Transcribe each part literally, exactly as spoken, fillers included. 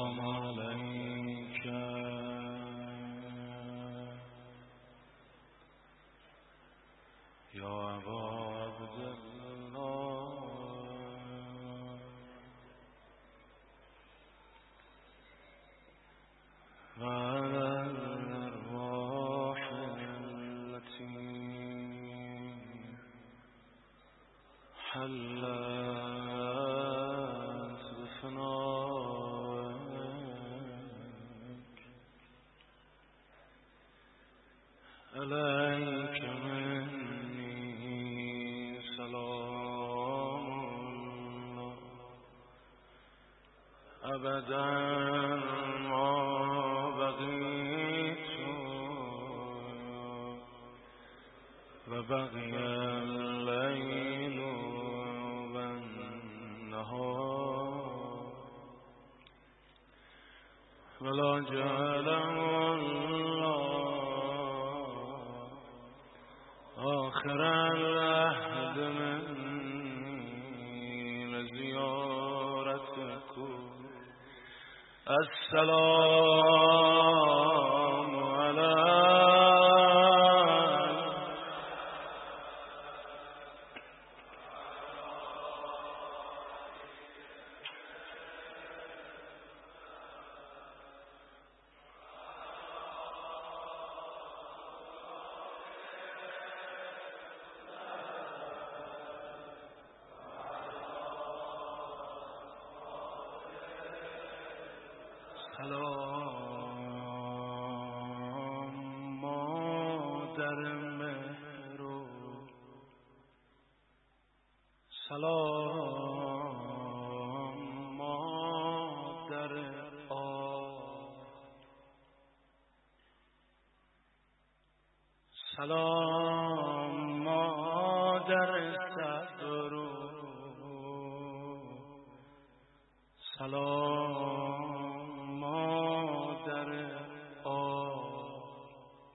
السلام عليك يا أبا عبد الله وعلى الأرواح التي حلت بفنائك عليك مني سلام الله أبدا ما بقيت وبقي الليل والنهار ولا جعل الله آخر العهد مني لزيارتكم السلام عليك سلام مادر مهرو سلام مادر آب سلام مادر صبر سلام مادر آب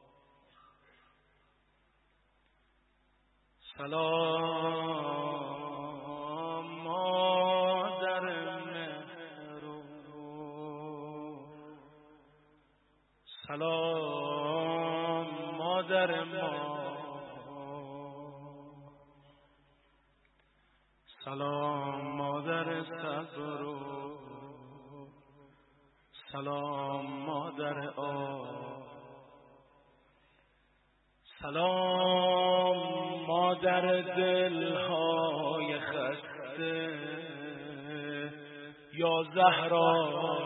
سلام مادر مهرو سلام مادر ما سلام مادر صبر سلام مادر آب سلام مادر دلهای خسته یا زهرا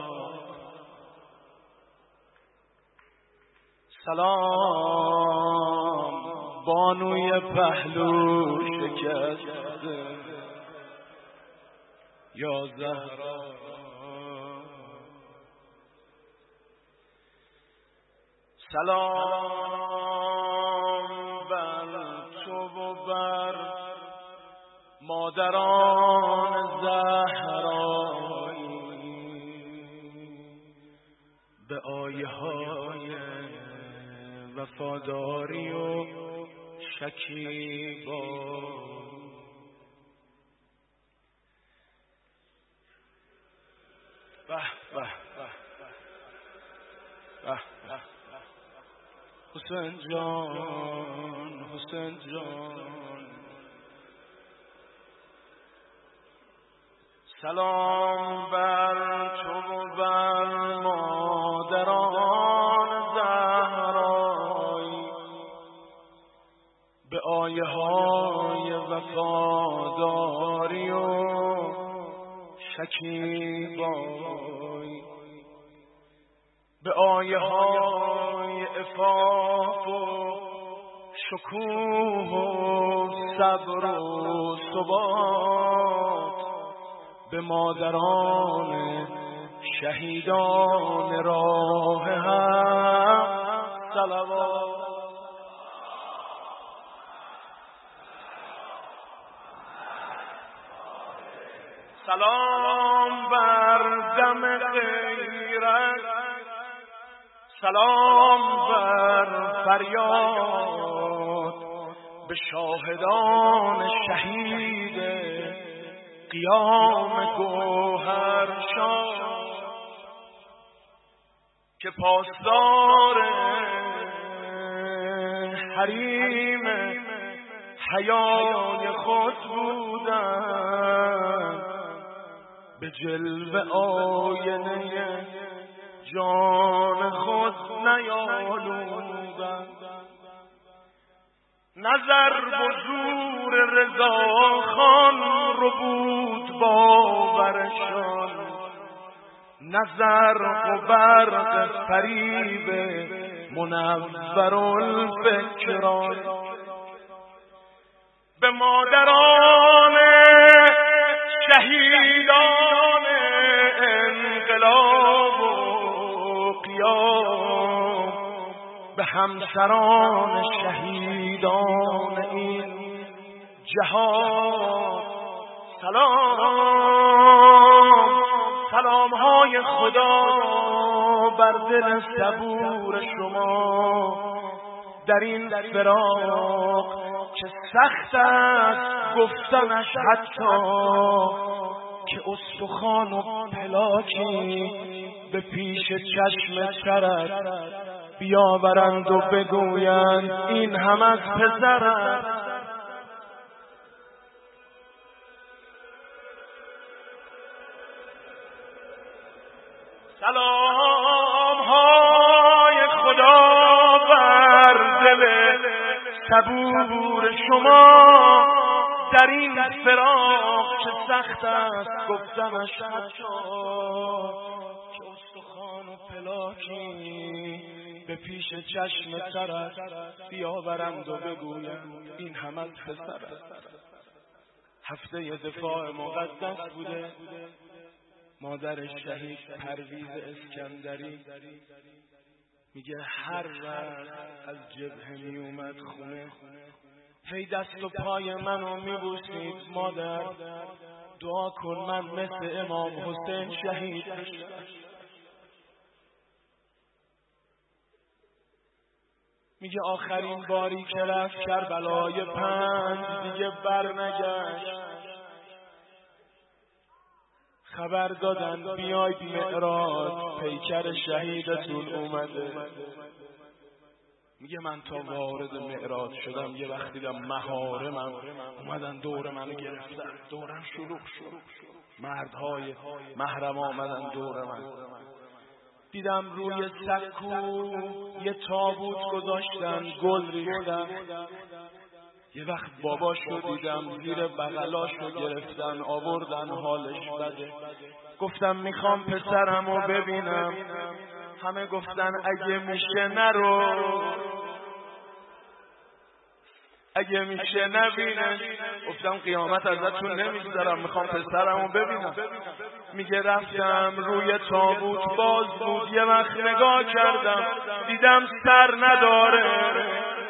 سلام بانوی پهلو شکسته یا زهرا سلام بر تو و بر مادران زهرایی به آیه های وفاداری و شکیبایی به به به به حسین جان حسین جان سلام بر تو و بر مادران زهرایی به آیه های وفاداری و شکیبایی به آیه های عفاف و شکوه و صبر و ثبات به مادران شهیدان راه حق صلوات سلام بر دم غیرت سلام بر فریاد به شاهدان شهید قیام گوهر شاه که پاسدار حریم حیای خود بودند، به جلوه آینه جان خود نیالودند. نظر بزور رضا خان رو بود باورشان، نظر و برق فریب منور الفکران. به مادران شهیدان انقلاب و قیام، به همسران شهیدان این جهان سلام. سلام های خدا بر دل صبور شما در این فراق که سخت است گفتنش، حتی که استخوان و پلاکی به پیش چشم سرت بیاورند و بگویند این هم از پسرت. سلام های خدا بر دل صبور شما در این فراق که سخت است گفتنش، حتی که استخوان و پلاکی به پیش چشم سرت بیاورند و بگویند این هم از پسرت. هفته دفاع مقدس بوده. مادر شهید پرویز اسکندری میگه هر وقت از جبهه می اومد خونه هی دست و پای منو میبوسید، مادر دعا کن من مثل امام حسین شهید بشم. میگه آخرین باری که رفت کربلای پنج دیگه بر نگشت. خبر دادن بیاید معراج، پیکر شهیدتون اومده. میگه من تا وارد معراج شدم یه وقت دیدم محارمم اومدن دور منو گرفتن، دورم شلوغ شد، مردهای محرم آمدن دور من. دیدم روی سکو یه تابوت گذاشتن، گل ریختن. یه وقت باباشو دیدم زیر بغلاشو گرفتن آوردن، حالش بده. گفتم میخوام پسرمو ببینم. همه گفتن اگه میشه نرو، اگه میشه نبینش. گفتم قیامت ازتون نمیگذرم، میخوام پسرمو ببینم. میگه رفتم روی تابوت باز بود، یه وقت نگاه کردم دیدم سر نداره.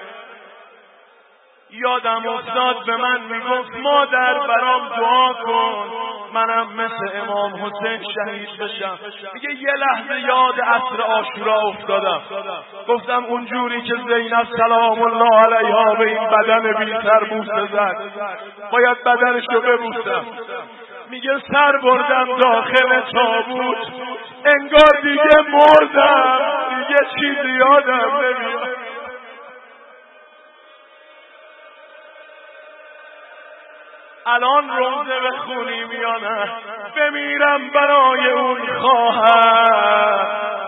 یادم افتاد به من میگفت مادر برام دعا کن منم مثل امام حسین شهید بشم. میگه یه لحظه یاد عصر عاشورا افتادم. گفتم اونجوری که زینب سلام الله علیها به این بدن بی‌تر بوسه زد، باید بدنشو ببوسم. میگه سر بردم داخل تابوت، انگار دیگه مردم، دیگه چیزی یادم نمیاد. الان روزه بخونیم یا نه؟ بمیرم برای اون خواهر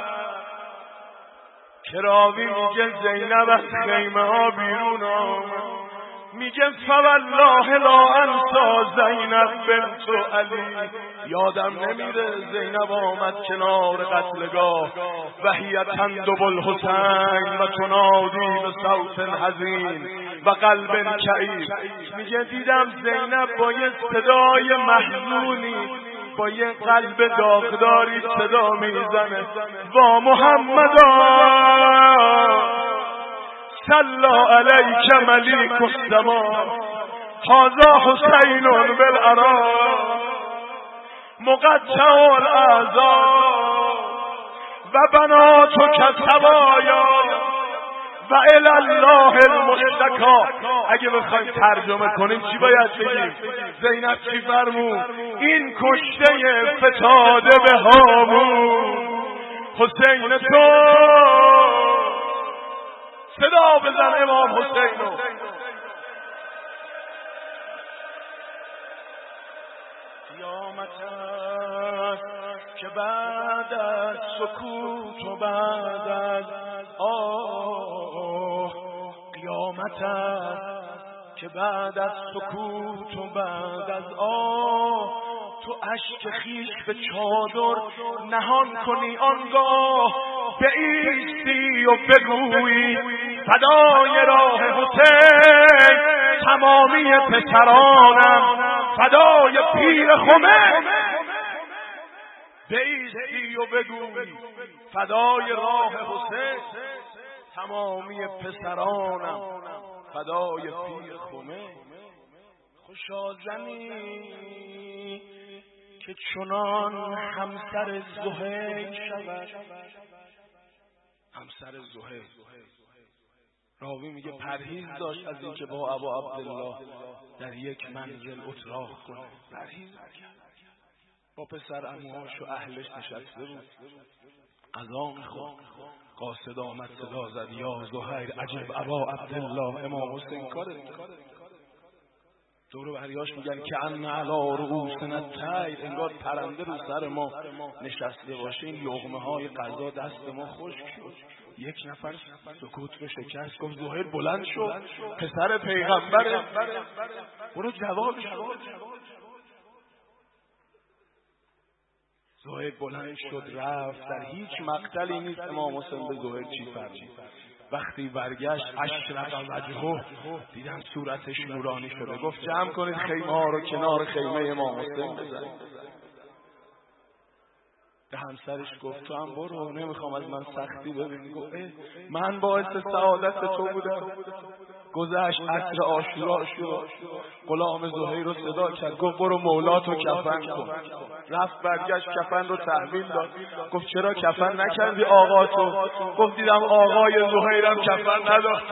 که راوی میگه زینب از خیمه ها بیرون آمد. میگه فوالله لا انسا زینب بنت علی. یادم نمیره زینب آمد کنار قتلگاه و هی تندب الحسین و تنادی به صوت حزین و قلب کئیب. میگه دیدم زینب با یه صدای محزونی با یه قلب داغداری صدا میزنه وا محمدا صلی علیک ملیک السما هذا حسین بالعراق مقطع الاعضاء و بناتک سوایا و الی الله المشتکا. اگه بخوایم ترجمه کنیم چی باید بگیم؟ زینب چی فرمود؟ این کشته فتاده به هامون حسین تو صدا بزن امام حسینو. قیامت است که بعد از سکوت و بعد از آه، قیامت است که بعد از سکوت و بعد از آه، تو اشک خویش به چادر نهان کنی، آنگاه بایستی و بگویی فدای راه حسین تمامی پسرانم، فدای پیر خمه. بایستی و بگویی فدای راه حسین تمامی پسرانم، فدای پیر خمه. خوشا زنی که چنان همسر زهیر شود. همسر زهیر، راوی میگه پرهیز داشت از اینکه با ابا عبدالله در یک منزل اتراق کنه، پرهیز میکرد. با پسر عموهاش و اهلش نشسته بود، غذا میخورد. قاصد آمد صدا زد یا زهیر عجب ابا عبدالله، امام حسین کاره. دور بریاش میگن که ان علی رؤوسنا الطیر، انگار پرنده رو سر ما نشسته باشه. این لقمه های غذا دست ما خشک شد. یک نفر سکوت رو شکست، گفت زهیر بلند شو، پسر پیغمبره، برو جواب جواب. زهیر بلند شد رفت. در هیچ مقتلی نیست امام حسین به زهیر چی فرمود. وقتی برگشت اشرق وجهه، دیدم صورتش نورانی شده. گفت جمع کنید خیمه ها رو کنار خیمه امام حسین بزنید. به همسرش گفت تو هم برو، نمیخوام از من سختی ببینی. گفت من باعث سعادت تو بودم. گذشت عصر عاشورا شد، غلام زهیر رو صدا کرد، گفت برو مولاتو کفن کن. رفت برگشت کفن رو تحویل داد. گفت چرا کفن نکردی آقا تو؟ گفت دیدم آقای زهیرم کفن نداشت.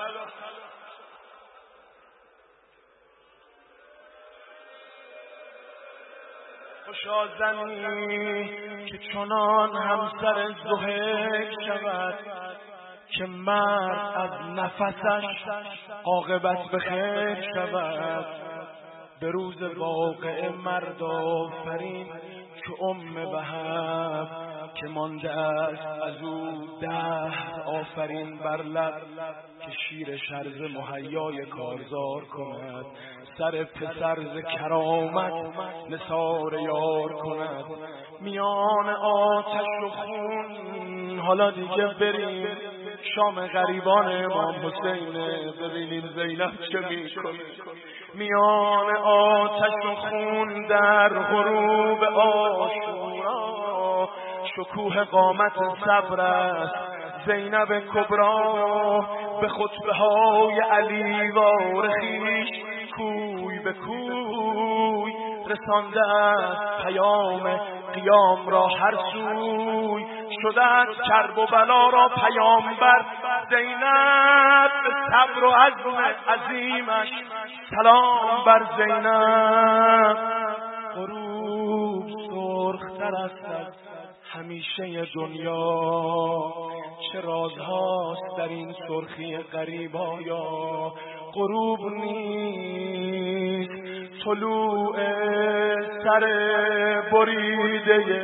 خوشا زنی که چنان همسر زهیر شود که مرد از نفسش عاقبت به خیر شود. به روز واقعه مرد آفرین که ام وهب، که مانده است از او دهر آفرین بر لب، که شیر شرز مهیای کارزار کند. سر پسر ز کرامت نثار یار کند. میان آتش و خون حالا دیگه بریم شام غریبان امام حسین، ببینیم زینب چه میکنه. میان آتش و خون در غروب عاشورا، شکوه قامت صبر است زینب کبرا. به خطبه های علی وار خویش کوی به کوی رسانده است پیام قیام را هر سوی. شده است کرب و بلا را پیامبر زینب، به صبر و عزم عظیمش سلام بر زینب. غروب سرختر است از همیشه دنیا، چه رازهاست در این سرخی غریب آیا. غروب نیست طلوع سر بریده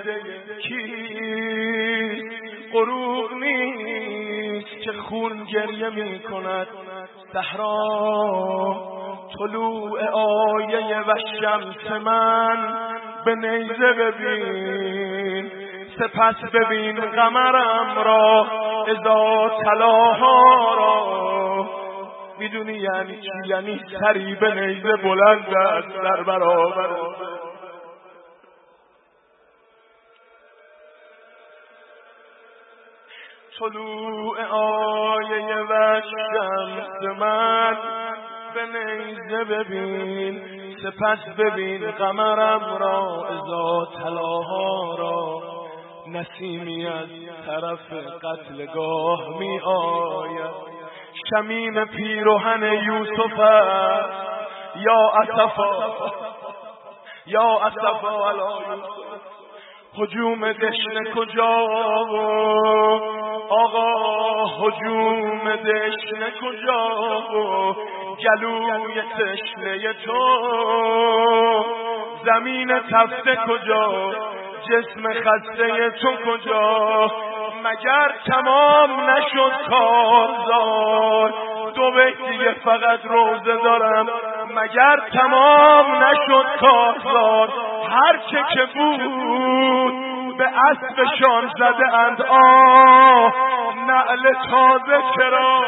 کیست. غروب نیست که خون گریه می کند صحرا. طلوع آیه و شمس من به نیزه ببین، سپس ببین قمرم را اذا تلاها را. میدونی یعنی چی؟ یعنی سری به نیزه بلند است در برابر. طلوع آیه و شمس من به نیزه ببین، سپس ببین قمرم را اذا تلاها را. نسیمی از طرف قتلگاه می آید، شمیم پیرهن یوسف است. یا اسفا یا اسفا علی یوسف. هجوم دشنه کجا آقا، هجوم دشنه کجا، گلوی تشنه تو، زمین تفته کجا، جسم خسته تو کجا، مگر تمام نشد کارزار. دو بیت دیگه فقط روزه دارم، مگر تمام نشد کارزار. هر چه که بود به اسبشان زده اند آه، نعل تازه چرا.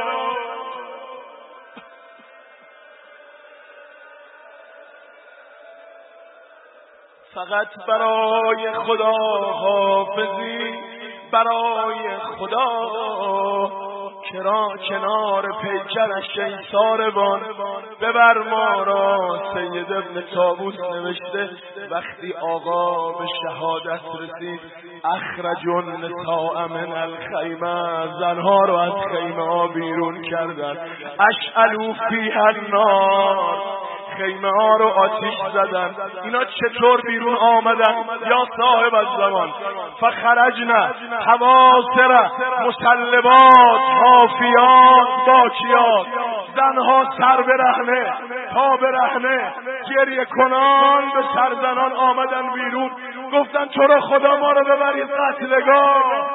فقط برای خدا حافظی، برای خدا کرا کنار پیکرش ای ساربان، ببر ما را. سید ابن طاووس نوشته وقتی آقا به شهادت رسید، اخرج النساء من الخیمه، زنها رو از خیمه ها بیرون کردن، اشعلوا فیها النار، خیمه ها رو آتیش زدن. اینا چطور بیرون آمدن یا صاحب الزمان؟ فخرجنا حواسر مسلبات حافیات باکیات، زنها سر برهنه تا برهنه گریه کنان به سرزنان آمدن بیرون، گفتن تو رو خدا ما رو ببرید قتلگاه.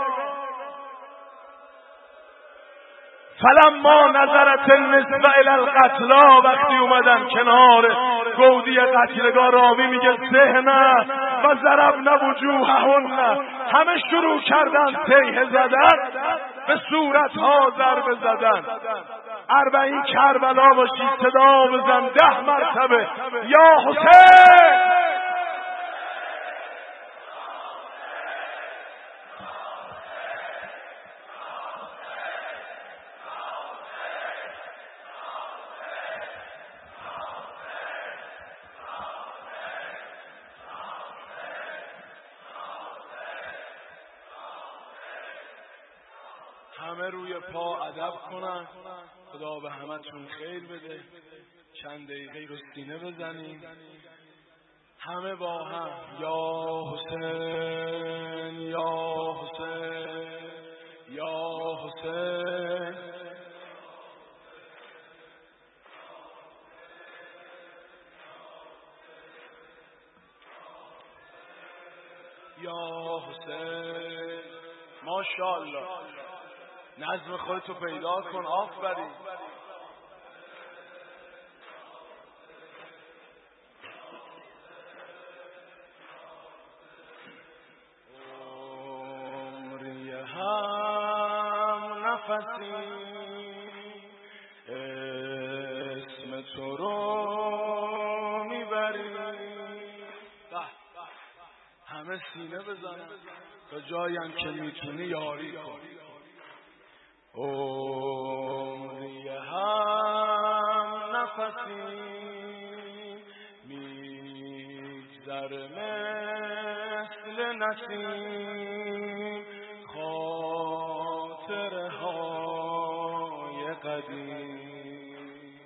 فلما نظرت النسبه الی القتلا، وقتی اومدن کنار گودی قتلگاه، راوی میگه سهنه و ضربن وجوههن، همه شروع کردن تیه زدن، به صورتها ضربه زدن. اربعین کربلا باشی صدا بزن ده مرتبه یا حسین. همه روی پا ادب کنن، خدا به همتون خیر بده. چند دقیقه رو سینه بزنیم همه با هم یا حسین یا حسین یا حسین. یا حسین. ماشاءالله، نظم خودتو پیدا کن. آفرین. عمری هم نفسی اسم تو رو میبری. همه سینه بزنن تا جایم که میتونی یاری کن. عمری هم نفسی میگذره مثل نسیم، خاطره های قدیم.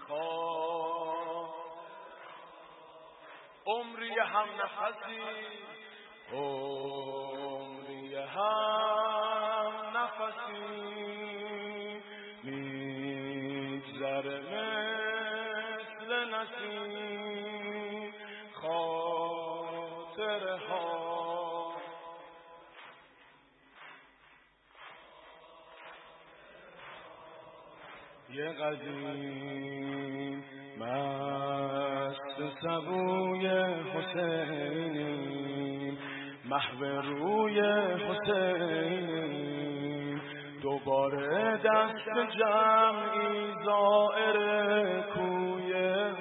عمری هم نفسی، عمری هم نفسی میگذره مثل نسیم، خاطره ها. یه قدیم مست سبوی حسینی، محو روی حسینی، دوباره دست جمعی زائر کوی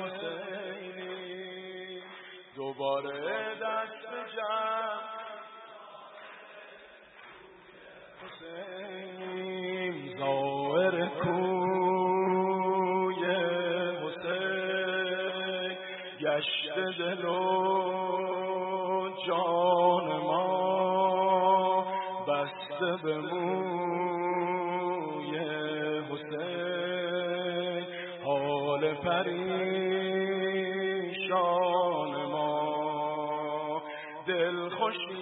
حسینی، دوباره دست جمع حسینی، زائر کوی حسین، گشت دل و جان ما بسته به موی حسین، حال پریشان ما دل دلخوشی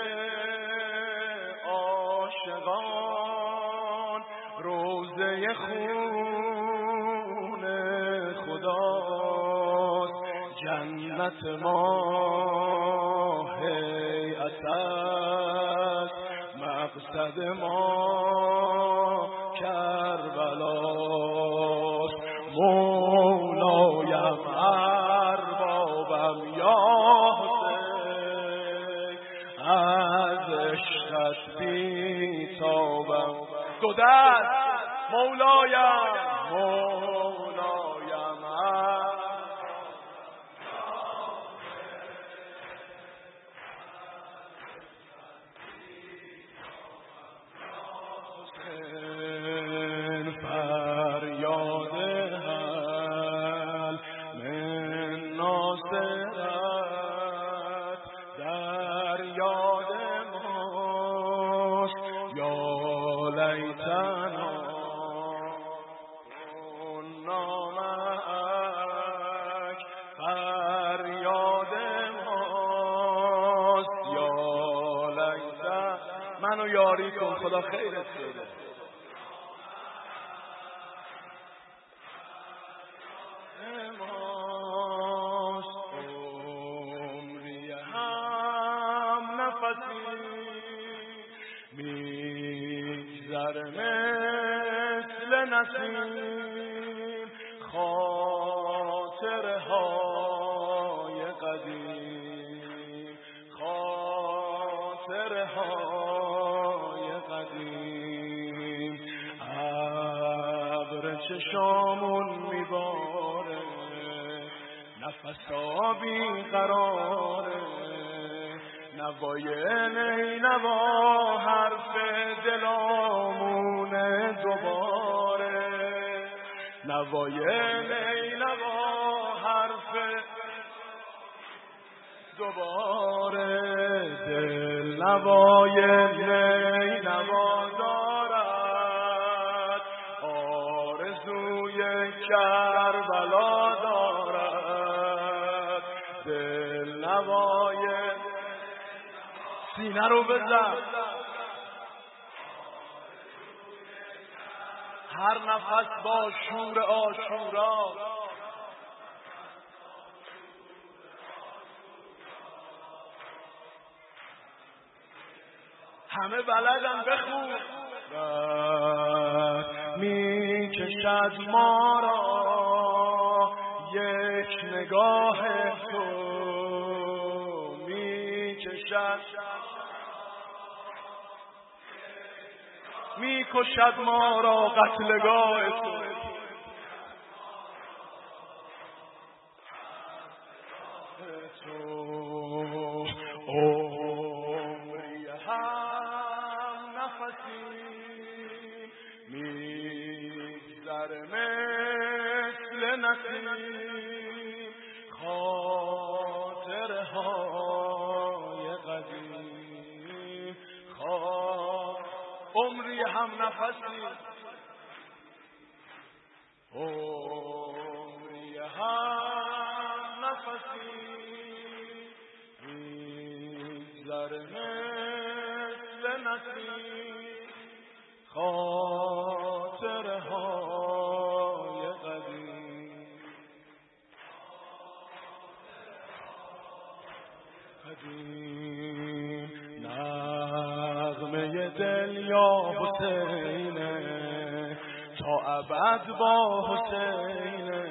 عاشقان روزه خون خداست، جنت ما هیئت است، مقصد ما کربلاست. مولایم اربابم یا حسین، از عشقت بیتابم. دو دست مولایم مولایم حسین، فریاد هل من ناصرت در یاد ماست. یا لیتنا كنا معک، فریاد ماست. یا لیتنا منو یاری کن خدا خیرت بده. عمری هم نفسی میگذر مثل نسیم، خاطرهای قدیم خاطرهای قدیم. ابر چشامون میباره، نفسا بی قراره، نوای نینوا حرف دلامونه دوباره. نوای نینوا حرف دوباره. دل نوای نینوا دارد، آرزوی کربلا دارد. دل نوای سینه رو بزن، هر نفس با شور عاشورا. همه بلدن بخون. می کشد ما را یک نگاه تو، می کشد می کشد ما را قتلگاه تو. عمری هم نفسی میگذر مثل نسیم، خاطرهای قدیم عمری هم نفسی عمری هم نفسی میگذر مثل نسیم، خاطرهای قدیم قدیم. نغمه دل یا حسینه، تا ابد با حسینه.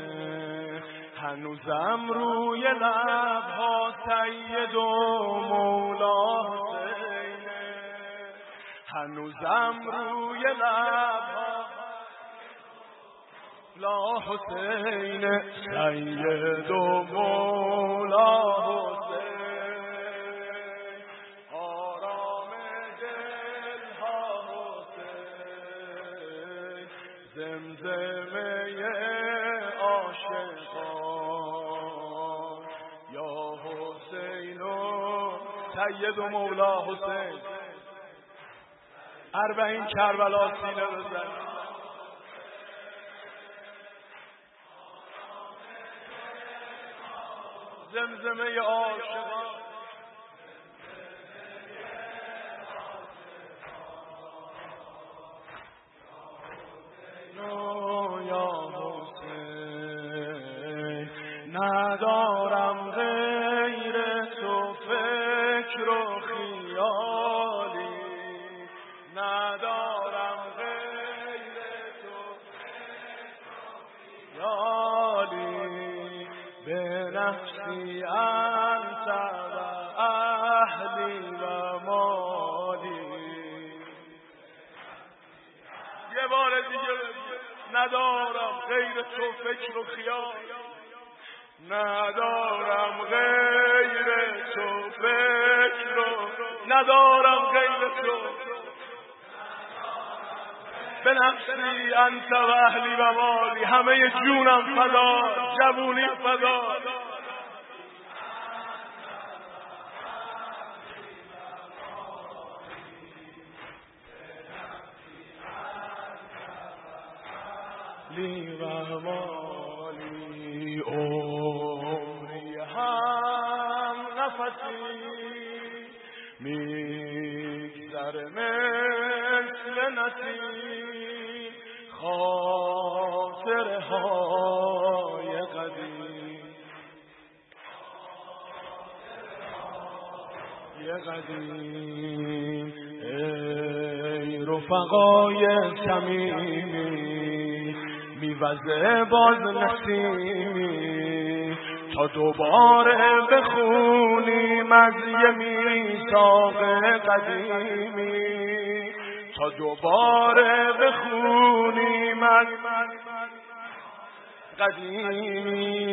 هنوزم روی لبها سید و مولا حسینه. هنوزم روی لبها لا حسینه. سید و مولا حسین، آرام دلها حسین. زمزمه عاشقان یا حسین و سید و مولا حسین. اربعین کربلا سینه بزن. زمزمه عاشقان ندارم غیر تو فکر و خیالی، ندارم غیر تو فکر و خیالی، به نفسی انت و اهلی و مالی. یه بار دیگه ندارم غیر تو فکر و خیال، ندارم غیر تو فکر و ندارم غیر تو، به نفسی انت و اهلی و مالی، همه جونم فدا، جوونی فدا. لی و مالی، عمری هم نفسی میگذره مثل نسیم، خاطره های قدیم یه قدیم. ای رفقای صمیمی، میوزه باز نسیمی، تا دوباره بخونیم از یه میثاق قدیمی، تا دوباره بخونیم از قدیمی.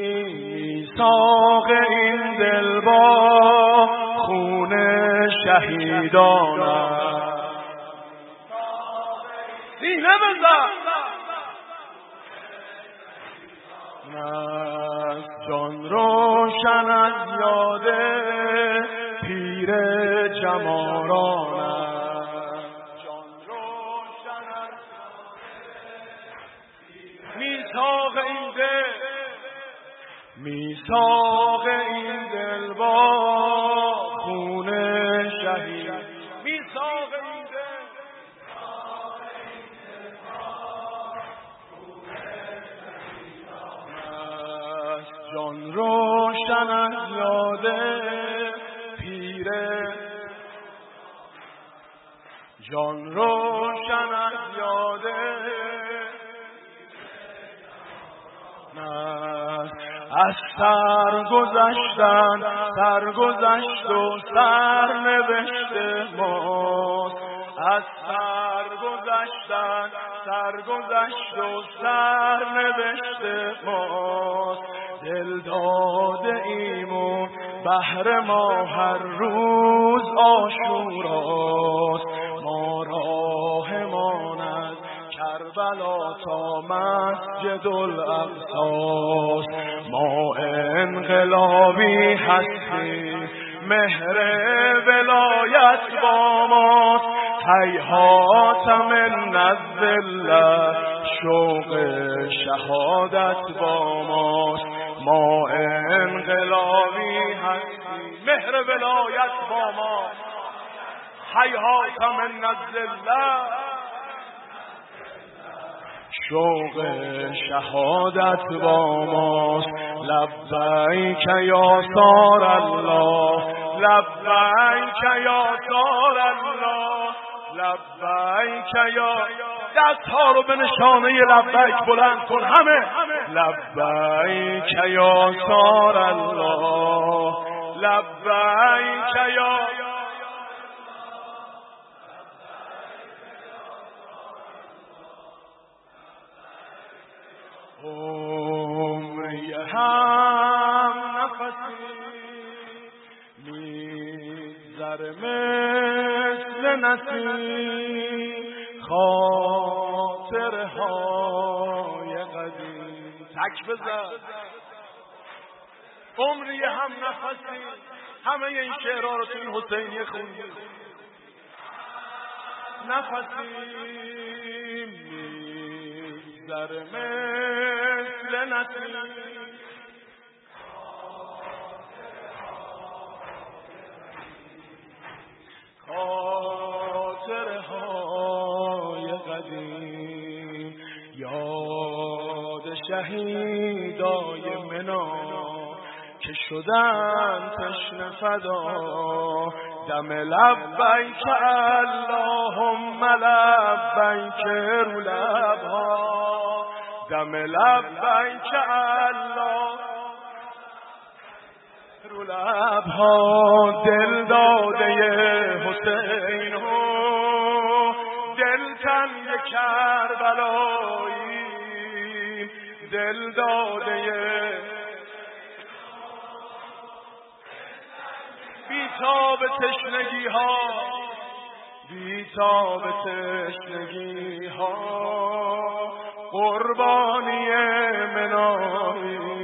میثاق این دل با خون شهیدانم، سینه بزن از جان روشن از یاد پیر جمارانم، جان روشن از میثاق این دل، میثاق این دل با خون شهید، میثاق این دل جان روشن از یاد پیر، جان روشن از یاد از سر گذشتن، سر گذشت و سر نوشته ماست، از سر گذشتن، سر گذشت و سر نوشته ماست. دل داده ایمون بهر ما هر روز عاشوراست، ما راهمان از کربلا تا مسجد الاقصاست. ما انقلابی هستیم، مهر ولایت با ماست، هیهات من الذله، شوق شهادت با ماست. ما انقلابی هستیم، مهر ولایت با ماست، هیهات من الذله، شوق شهادت با ماست. لبیک یا سار الله، لبیک یا سار الله، لبیک یا، دستها رو به نشانه لبیک بلند کن همه. لبیک یا سار الله، لبیک یا عمری هم نفسی میگذره مثل نسیم، خاطره های قدیم. تک بزن. عمری هم نفسی، همه این شعرها رو تو این حسینیه خوندی. نفسی میگذره مثل نسیم، خاطره های قدیم، یاد شهیدای منا که شدن تشنه فدا، دم لبیک اللهم لبیک رو لبها، دم لبیک الله رو لبها. دل داده حسین و دل تنگ کربلایی، دل داده بیتاب تشنگی ها، بیتاب تشنگی ها، قربانی منایی.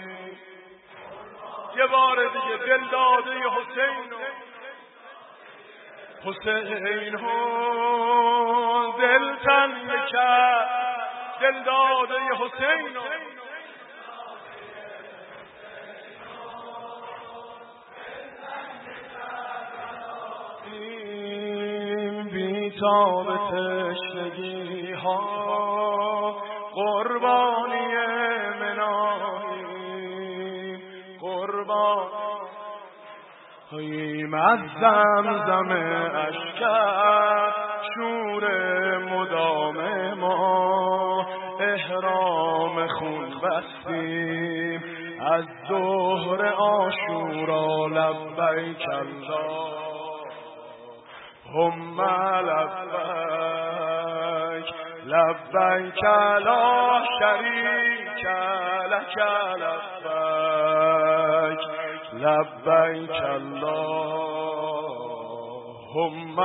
یه بار دیگه دل داده حسین حسین ها، دل تنگ کرد، دل داده حسین ها، بیتاب تشنگی ها، قربانی منایی، قربان هاییم از زمزم اشکر، شور مدام ما احرام خون بستیم از ظهر عاشورا. لبیک اللهم لبیک، لبیک لا شریک لک لبیک، لبیک اللهم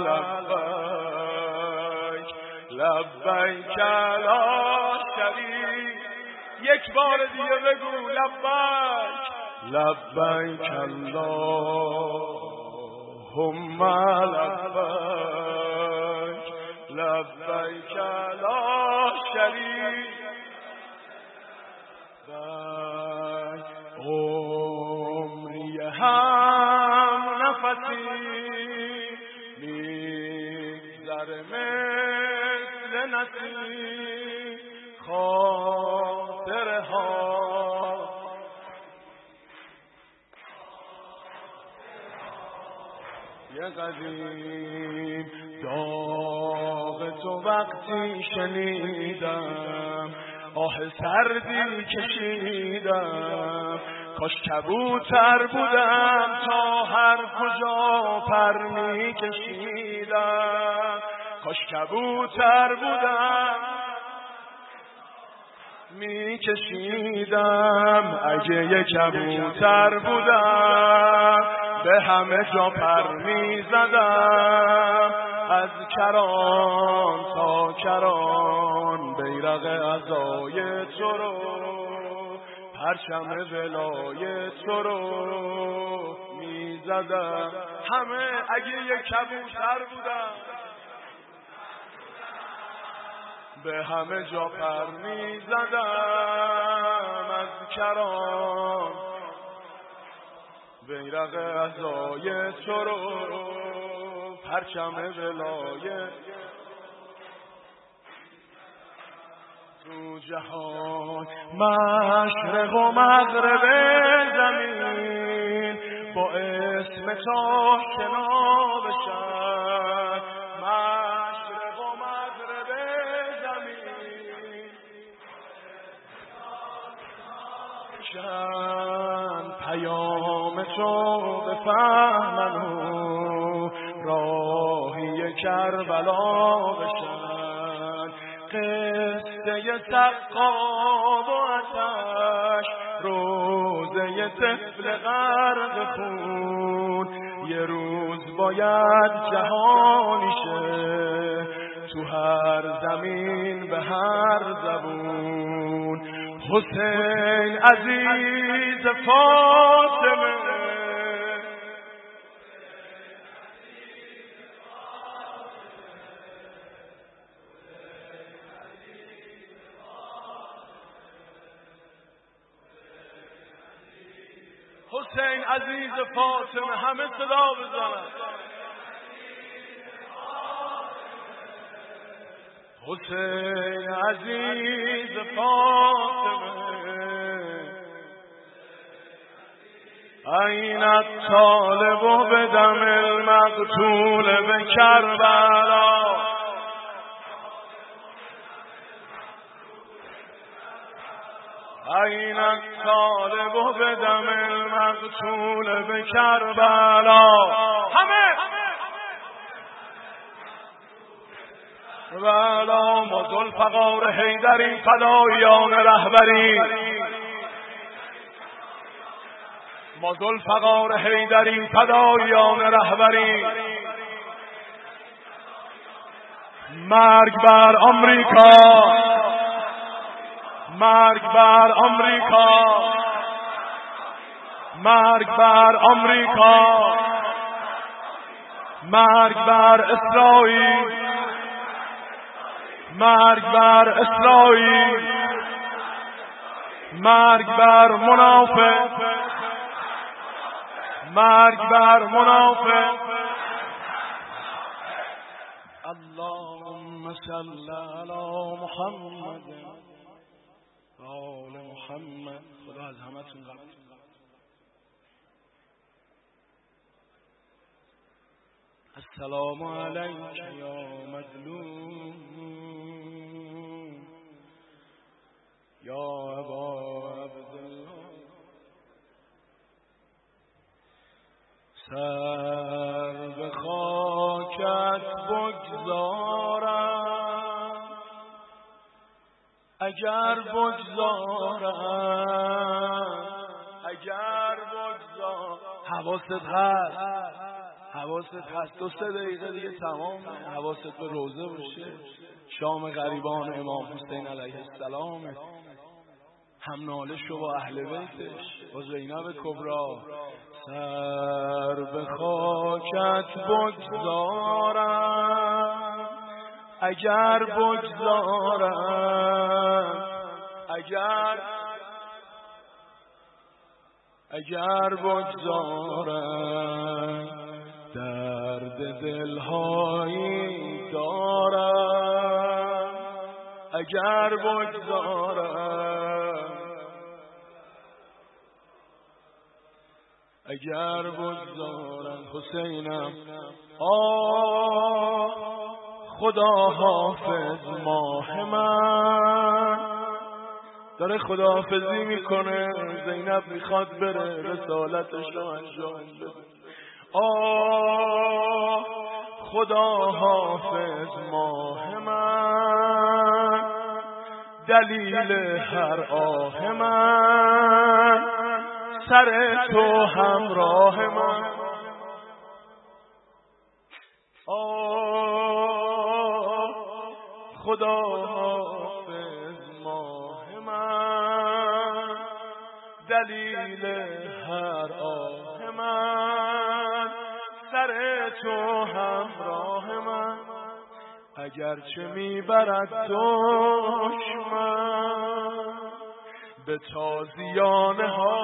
لبیک، لبیک لا شریک. یک بار دیگه بگو لبیک، لبیک اللهم لبیک، لبیک لا شریک لک. عمری هم نفسی میگذره مثل نسیم، خاطره ها یه قدیم. داغ تو وقتی شنیدم آه سردی کشیدم، کاش کبوتر بودم تا هر کجا پر می کشیدم، کاش کبوتر بودم می کشیدم. اگه یک کبوتر بودم به همه جا پر می زدم، از کران تا کران بیرق عزای تو رو، پرچم ولای تو رو می زدم. همه اگه یک کبوتر بودم به همه جا پر می زدم، از کران بیرق عزای تو رو، پرچم ولایت تو جهان. مشرق و مغرب زمین با اسم تو آشنا بشن، مشرق و مغرب زمین شن، پیام تو بفهمن و راهی کربلا بشن. قصه سقا و آتش، روزه طفل غرق خون، یه روز باید جهانی شه تو هر زمین به هر زبون. حسین عزیز فاطمه، حسین عزیز فاطمه، همه صدا بزنن. حسین عزیز فاطمه، این الطالب بدم المقتول به کربلا این الطالب بدم المقتول به کربلا همه ولا مزل فقار حیدری فدایان رهبری مزل فقار حیدری فدایان رهبری مرگ بر آمریکا مرگ بر آمریکا مرگ بر آمریکا مرگ بر اسرائیل مرگ بر اسرائیل مرگ بر منافق مرگ بر منافق اللهم صل علی محمد و آل محمد. خدا از همتون قبول. السلام علیک یا مظلوم یا ابا عبدالله. سر به خاکت بگذارم اگر بگذارم اگر بگذارم. حواست هست حواست هست دو سه دقیقه دیگه تمام. حواست به روزه باشه. شام غریبان امام حسین علیه السلام. هم ناله شو با اهل بیتش با زینب کبرا. سر به خاکت بگذارم اگر بگذارم اگر اگر بگذارم درد دلهایی دارم اگر بگذارم اگر بگذارم. حسینم آه خدا حافظ ماه من داره خداحافظی میکنه. زینب میخواد بره رسالتش رو انجام بده. آه خدا حافظ ماه من دلیل هر آه من سر تو همراه من. آه خدا حافظ ماه من دلیل هر آه من سر تو همراه من. اگرچه میبرد دشمن به تازیانه ها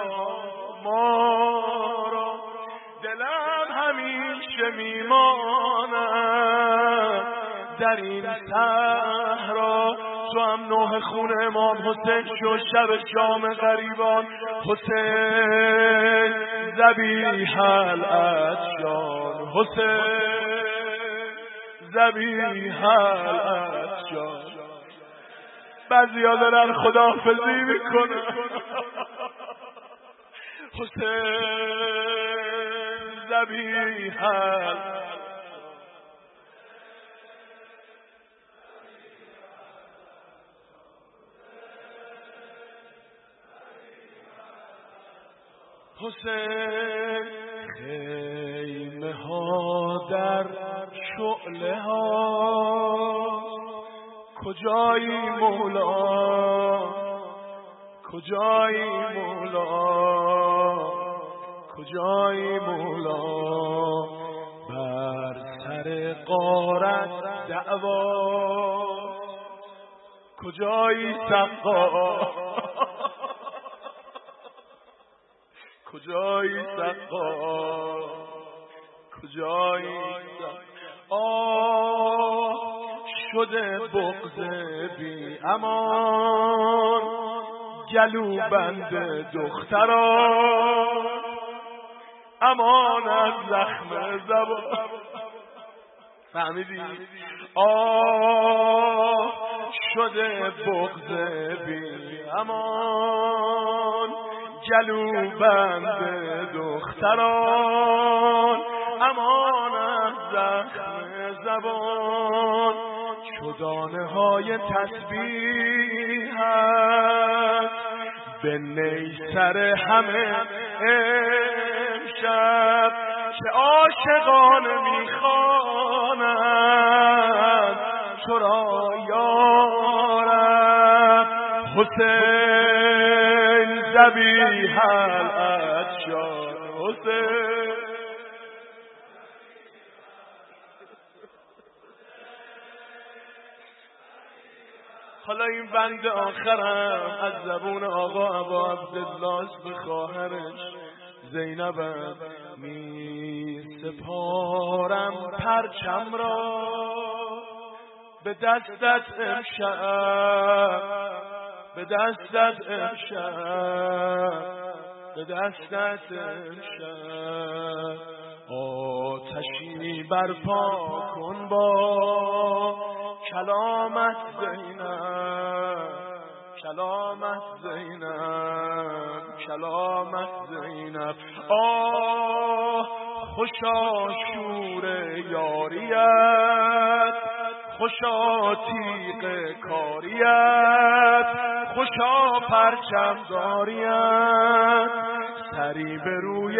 ما را دلم همیشه میماند در این صحرا. تو هم نوح خون امام حسین شو شب شام غریبان. حسین ذبیح العطشان حسین ذبیح العطشان. بعضیا دارن خداحافظی میکنه. حسین ذبیح حسین خیمه ها در شعله ها کجایی مولا کجایی مولا کجایی مولا. بر سر غارت دعوا کجایی سقا کجایی سقا کجایی سقا. آه شده بغض بی امان گلو بند دختران امان از زخم زبان. فهمیدی؟ آه شده بغض بی امان، گلو بند دختران، امان از زخم زبان. چو دانه های تسبیحت به نیسر همه امشب، که عاشقان میخوانند تو را یارب. حسین ذبیح الاطشار، حسین. حالا این بند آخرم از زبون آقا ابا عبدالله به خواهرش زینبم. می سپارم پرچم را به دستت امشب، به دستت امشب، به دستت امشب. آتشی برپا کن با کلامت زینب، کلامت زینب، کلامت زینب. آه خوشا شور یاریت، خوشا تیغ کاریت، خوشا پرچم داریت. سری به روی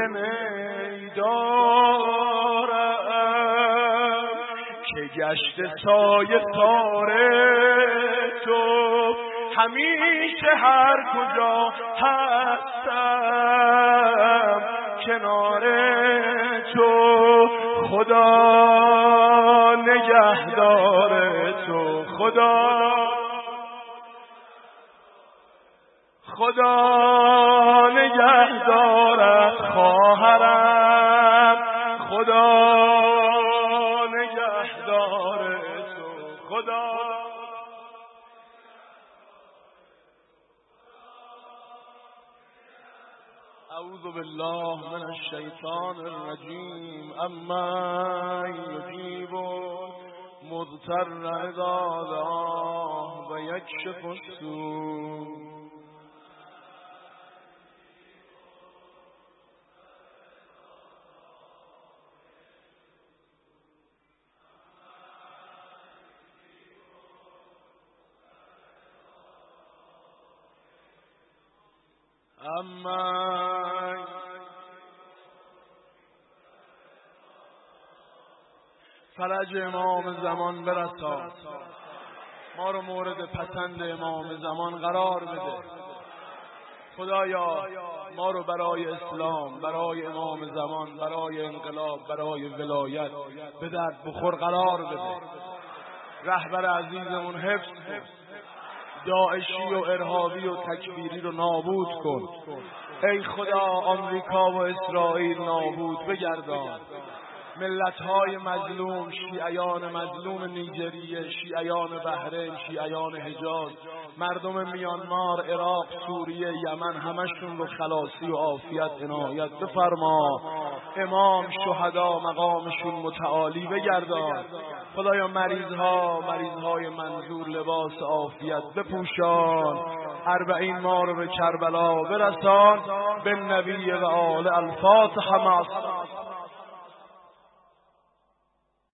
نیدارم که گشت سایه ساره تو، همیشه هر کجا هستم کنار تو. خدا نگهدار تو، خدا خدا نگهدارت خواهرم، خدا نگهدار تو، خدا. اعوذ بالله من الشیطان الرجیم. اما یجیب مضطر اذا دعاه و یکشف السوء. اما فرج امام زمان برسان، ما رو مورد پسند امام زمان قرار بده. خدایا ما رو برای اسلام، برای امام زمان، برای انقلاب، برای ولایت به درد بخور قرار بده. رهبر عزیزمون حفظ کن، داعشی و ارهابی و تکفیری رو نابود کن. ای خدا آمریکا و اسرائیل نابود بگردان. ملت‌های مظلوم، شیعیان مظلوم نیجریه، شیعیان بحرین، شیعیان حجاز، مردم میانمار، عراق، سوریه، یمن، همشون رو خلاصی و عافیت عنایت بفرما. امام شهدا مقامشون متعالی بگردان. خدایا مریضها، مریضهای منظور لباس عافیت بپوشان. اربعین ما رو به کربلا برسان. به نبی و آل. الفاتحه مع